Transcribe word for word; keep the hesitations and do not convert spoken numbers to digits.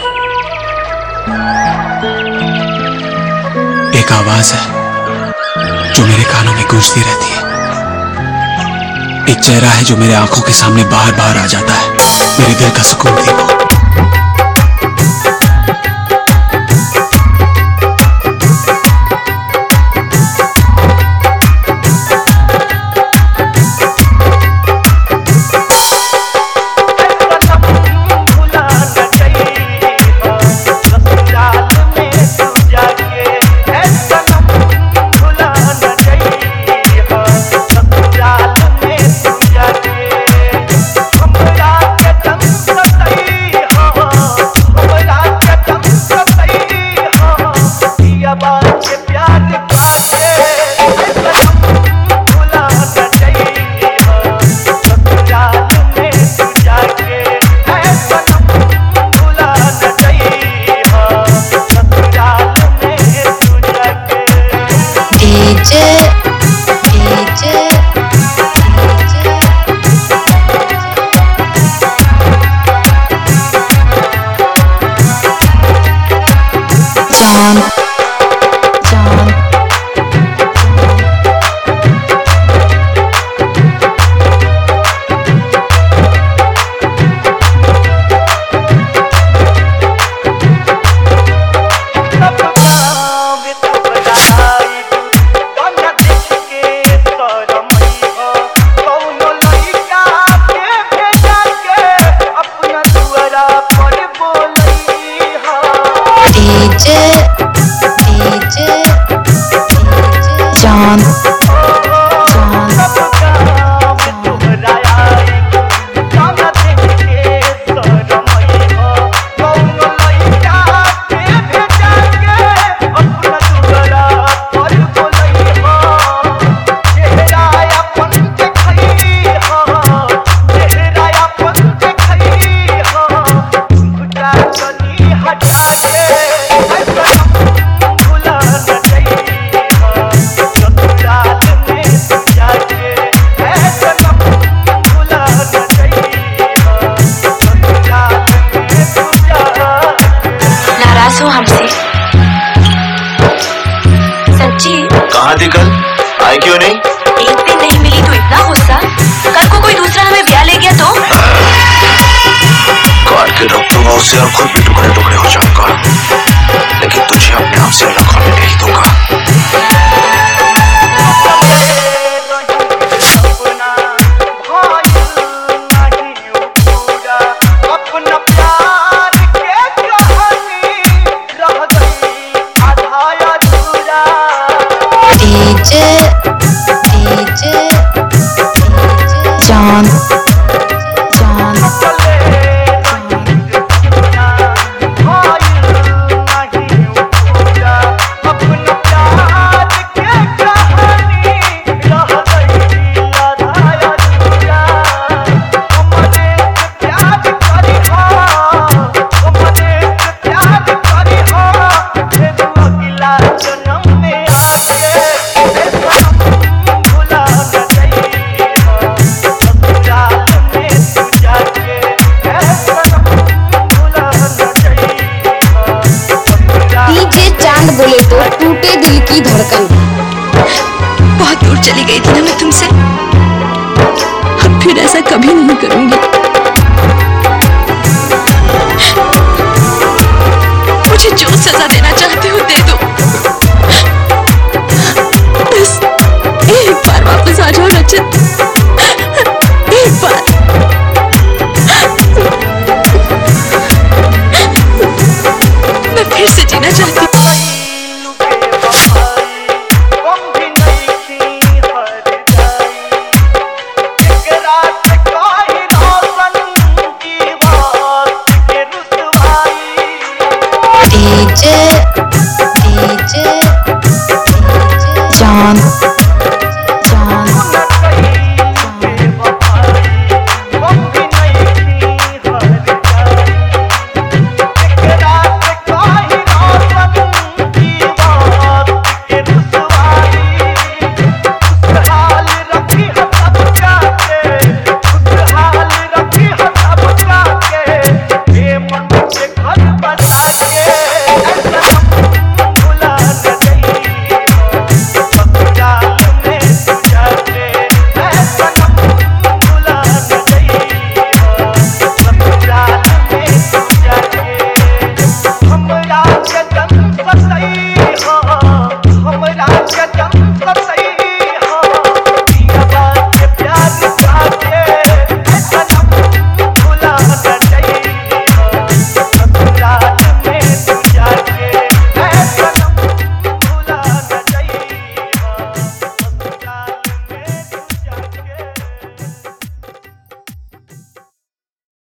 एक आवाज है जो मेरे कानों में गूंजती रहती है। एक चेहरा है जो मेरे आंखों के सामने बार बार आ जाता है। मेरे दिल का सुकून थी वो। चांद चांद चांद हमसे सच्ची कहाँ थी कल? आई क्यों नहीं? एक दिन नहीं मिली तो इतना गुस्सा? कल को कोई दूसरा हमें ब्याह ले गया तो? काट के रख दूंगा उसे और खुद भी टुकड़े टुकड़े हो जाऊंगा, लेकिन तुझे अपने आप से अलग होने नहीं दूंगा। चांद चांद बोले तो टूटे दिल की धड़कन। बहुत दूर चली गई थी ना मैं तुमसे, अब फिर ऐसा कभी नहीं करूंगी। मुझे जो सजा देना